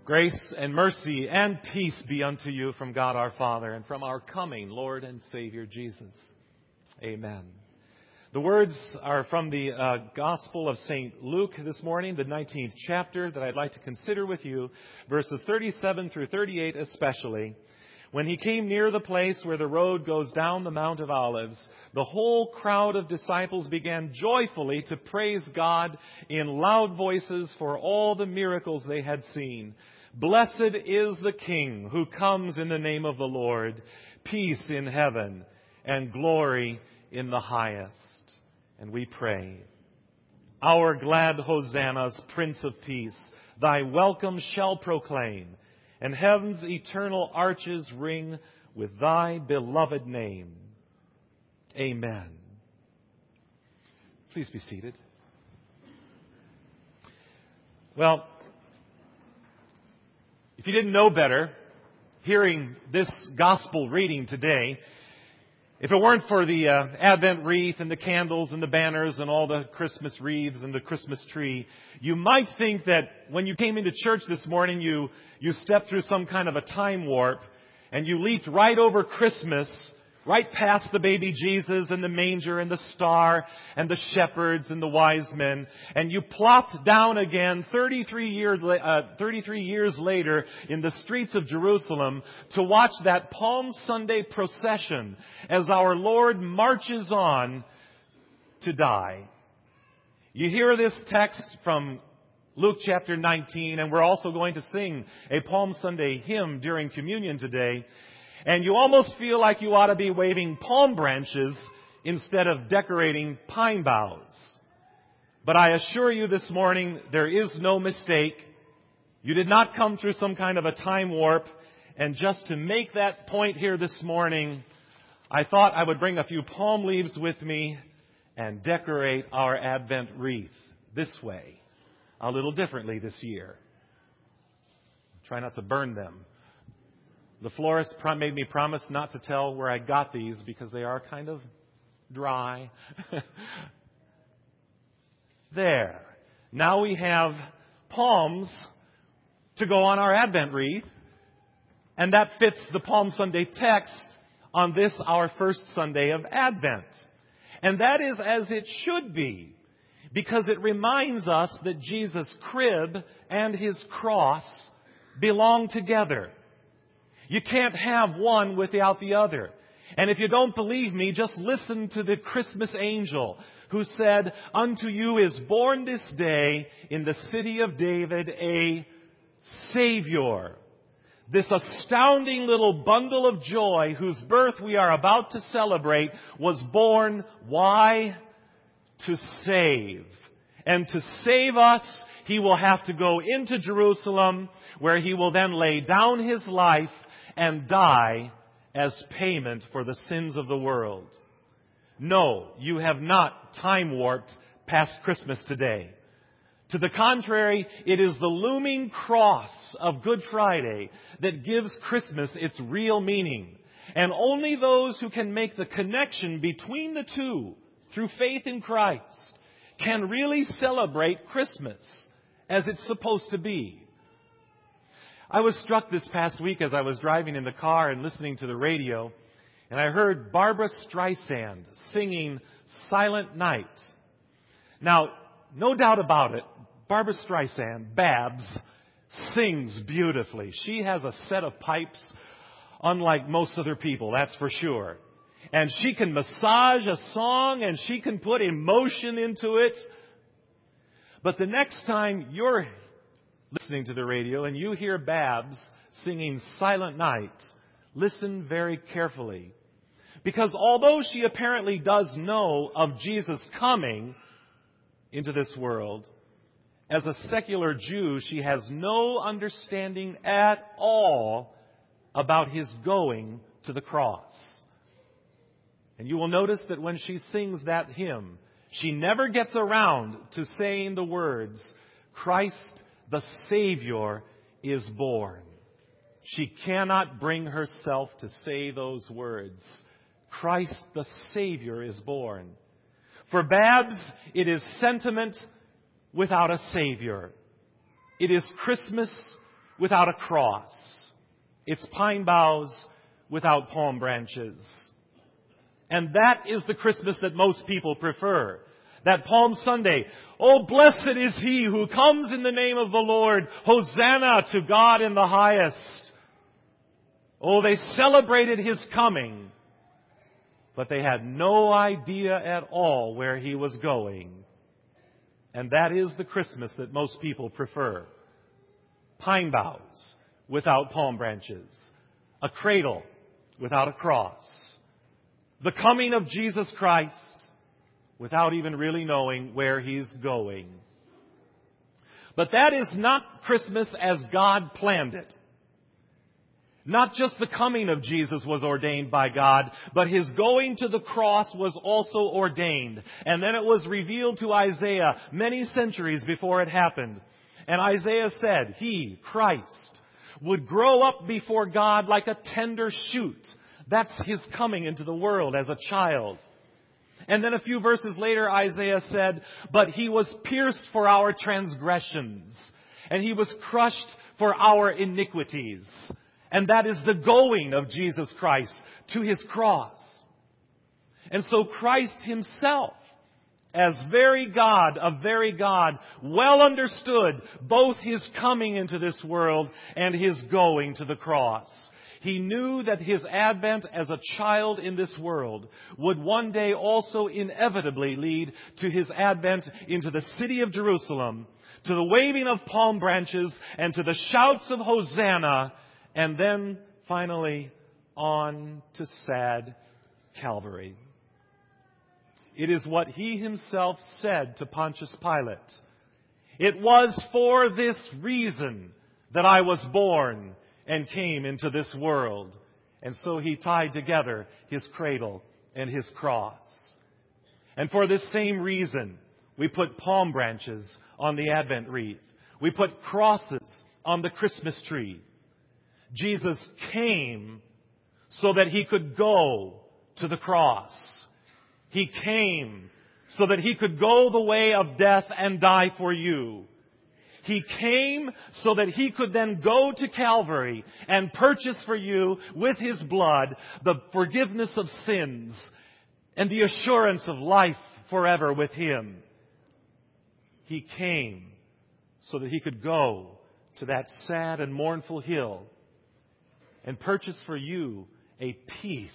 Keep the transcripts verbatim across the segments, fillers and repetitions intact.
Grace and mercy and peace be unto you from God our Father and from our coming Lord and Savior Jesus. Amen. The words are from the uh, Gospel of Saint Luke this morning, the nineteenth chapter, that I'd like to consider with you, verses thirty-seven through thirty-eight especially. When he came near the place where the road goes down the Mount of Olives, the whole crowd of disciples began joyfully to praise God in loud voices for all the miracles they had seen. Blessed is the King who comes in the name of the Lord, peace in heaven and glory in the highest. And we pray, our glad hosannas, Prince of Peace, thy welcome shall proclaim, and heaven's eternal arches ring with thy beloved name. Amen. Please be seated. Well, if you didn't know better, hearing this gospel reading today, if it weren't for the uh, Advent wreath and the candles and the banners and all the Christmas wreaths and the Christmas tree, you might think that when you came into church this morning, you, you stepped through some kind of a time warp and you leaped right over Christmas, right past the baby Jesus and the manger and the star and the shepherds and the wise men, and you plopped down again thirty-three years, uh, thirty-three years later in the streets of Jerusalem to watch that Palm Sunday procession as our Lord marches on to die. You hear this text from Luke chapter nineteen, and we're also going to sing a Palm Sunday hymn during communion today. And you almost feel like you ought to be waving palm branches instead of decorating pine boughs. But I assure you this morning, there is no mistake. You did not come through some kind of a time warp. And just to make that point here this morning, I thought I would bring a few palm leaves with me and decorate our Advent wreath this way, a little differently this year. Try not to burn them. The florist made me promise not to tell where I got these because they are kind of dry. There. Now we have palms to go on our Advent wreath, and that fits the Palm Sunday text on this, our first Sunday of Advent. And that is as it should be, because it reminds us that Jesus' crib and His cross belong together. You can't have one without the other. And if you don't believe me, just listen to the Christmas angel who said, "Unto you is born this day in the city of David a Savior." This astounding little bundle of joy whose birth we are about to celebrate was born, why? To save. And to save us, He will have to go into Jerusalem, where He will then lay down His life and die as payment for the sins of the world. No, you have not time warped past Christmas today. To the contrary, it is the looming cross of Good Friday that gives Christmas its real meaning. And only those who can make the connection between the two through faith in Christ can really celebrate Christmas as it's supposed to be. I was struck this past week as I was driving in the car and listening to the radio, and I heard Barbra Streisand singing Silent Night. Now, no doubt about it, Barbra Streisand, Babs, sings beautifully. She has a set of pipes unlike most other people, that's for sure. And she can massage a song and she can put emotion into it. But the next time you're listening to the radio and you hear Babs singing Silent Night, listen very carefully. Because although she apparently does know of Jesus coming into this world, as a secular Jew, she has no understanding at all about His going to the cross. And you will notice that when she sings that hymn, she never gets around to saying the words, Christ the Savior is born. She cannot bring herself to say those words. Christ the Savior is born. For Babs, it is sentiment without a Savior. It is Christmas without a cross. It's pine boughs without palm branches. And that is the Christmas that most people prefer. That Palm Sunday, oh, blessed is he who comes in the name of the Lord. Hosanna to God in the highest. Oh, they celebrated his coming, but they had no idea at all where he was going. And that is the Christmas that most people prefer. Pine boughs without palm branches. A cradle without a cross. The coming of Jesus Christ without even really knowing where he's going. But that is not Christmas as God planned it. Not just the coming of Jesus was ordained by God, but his going to the cross was also ordained. And then it was revealed to Isaiah many centuries before it happened. And Isaiah said, he, Christ, would grow up before God like a tender shoot. That's his coming into the world as a child. And then a few verses later, Isaiah said, but he was pierced for our transgressions, and he was crushed for our iniquities. And that is the going of Jesus Christ to his cross. And so Christ himself, as very God of very God, well understood both his coming into this world and his going to the cross. He knew that his advent as a child in this world would one day also inevitably lead to his advent into the city of Jerusalem, to the waving of palm branches, and to the shouts of Hosanna, and then finally on to sad Calvary. It is what he himself said to Pontius Pilate. It was for this reason that I was born and came into this world. And so he tied together his cradle and his cross. And for this same reason, we put palm branches on the Advent wreath. We put crosses on the Christmas tree. Jesus came so that he could go to the cross. He came so that he could go the way of death and die for you. He came so that he could then go to Calvary and purchase for you with his blood the forgiveness of sins and the assurance of life forever with him. He came so that he could go to that sad and mournful hill and purchase for you a peace,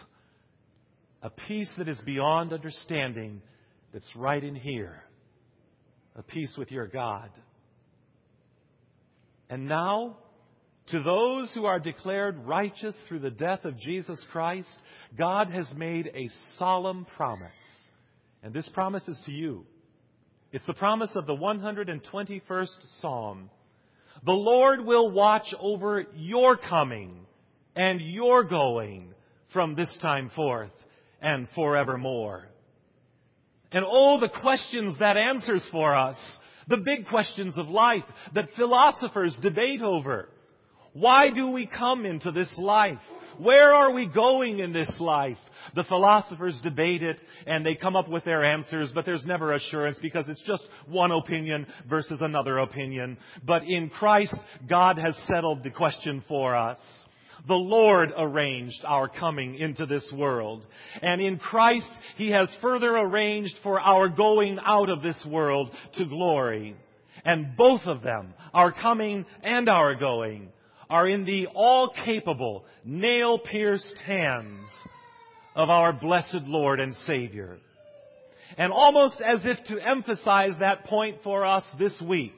a peace that is beyond understanding, that's right in here, a peace with your God. And now, to those who are declared righteous through the death of Jesus Christ, God has made a solemn promise. And this promise is to you. It's the promise of the one hundred twenty-first Psalm. The Lord will watch over your coming and your going from this time forth and forevermore. And oh, the questions that answers for us. The big questions of life that philosophers debate over. Why do we come into this life? Where are we going in this life? The philosophers debate it and they come up with their answers, but there's never assurance because it's just one opinion versus another opinion. But in Christ, God has settled the question for us. The Lord arranged our coming into this world. And in Christ, he has further arranged for our going out of this world to glory. And both of them, our coming and our going, are in the all-capable, nail-pierced hands of our blessed Lord and Savior. And almost as if to emphasize that point for us this week,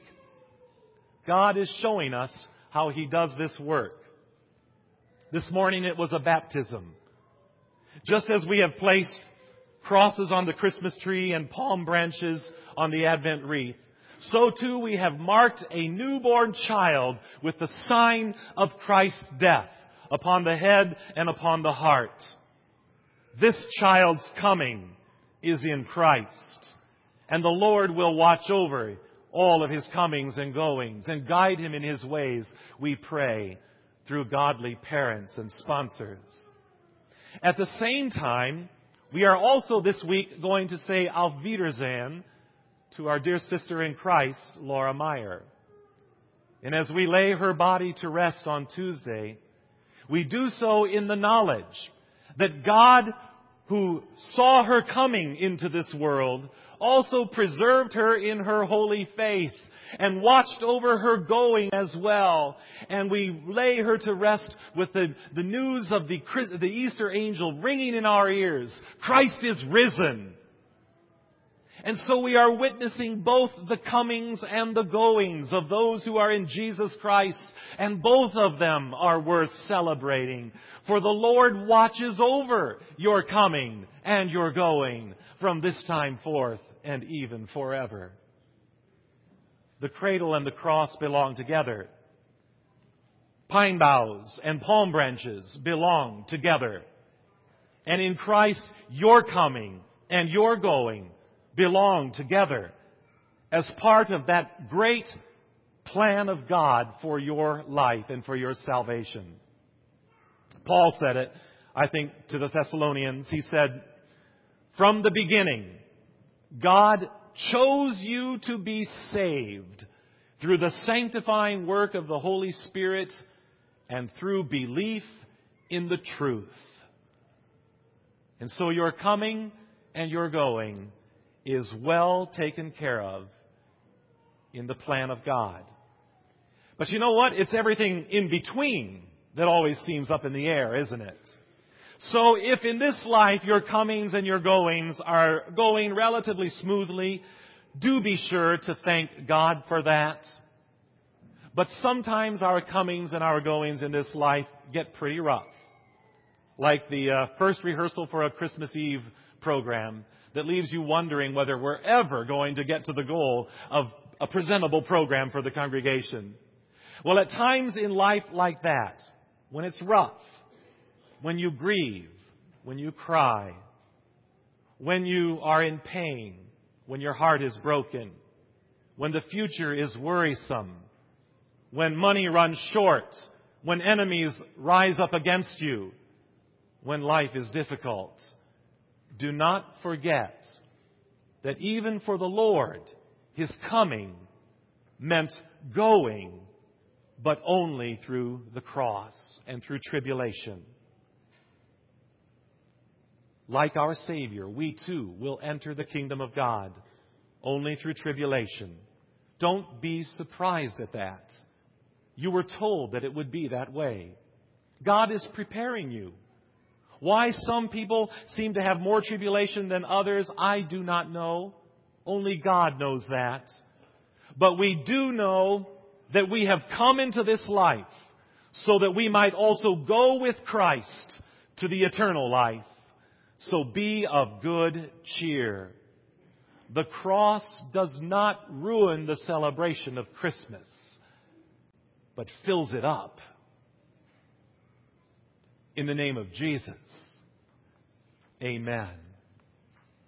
God is showing us how he does this work. This morning it was a baptism. Just as we have placed crosses on the Christmas tree and palm branches on the Advent wreath, so too we have marked a newborn child with the sign of Christ's death upon the head and upon the heart. This child's coming is in Christ, and the Lord will watch over all of his comings and goings and guide him in his ways, we pray, through godly parents and sponsors. At the same time, we are also this week going to say Auf Wiedersehen to our dear sister in Christ, Laura Meyer. And as we lay her body to rest on Tuesday, we do so in the knowledge that God, who saw her coming into this world, also preserved her in her holy faith and watched over her going as well. And we lay her to rest with the, the news of the, the Easter angel ringing in our ears. Christ is risen. And so we are witnessing both the comings and the goings of those who are in Jesus Christ. And both of them are worth celebrating. For the Lord watches over your coming and your going from this time forth and even forever. The cradle and the cross belong together. Pine boughs and palm branches belong together. And in Christ, your coming and your going belong together as part of that great plan of God for your life and for your salvation. Paul said it, I think, to the Thessalonians. He said, from the beginning, God chose you to be saved through the sanctifying work of the Holy Spirit and through belief in the truth. And so your coming and your going is well taken care of in the plan of God. But you know what? It's everything in between that always seems up in the air, isn't it? So if in this life your comings and your goings are going relatively smoothly, do be sure to thank God for that. But sometimes our comings and our goings in this life get pretty rough. Like the uh, first rehearsal for a Christmas Eve program that leaves you wondering whether we're ever going to get to the goal of a presentable program for the congregation. Well, at times in life like that, when it's rough, when you grieve, when you cry, when you are in pain, when your heart is broken, when the future is worrisome, when money runs short, when enemies rise up against you, when life is difficult, do not forget that even for the Lord, His coming meant going, but only through the cross and through tribulation. Like our Savior, we too will enter the kingdom of God only through tribulation. Don't be surprised at that. You were told that it would be that way. God is preparing you. Why some people seem to have more tribulation than others, I do not know. Only God knows that. But we do know that we have come into this life so that we might also go with Christ to the eternal life. So be of good cheer. The cross does not ruin the celebration of Christmas, but fills it up. In the name of Jesus, amen.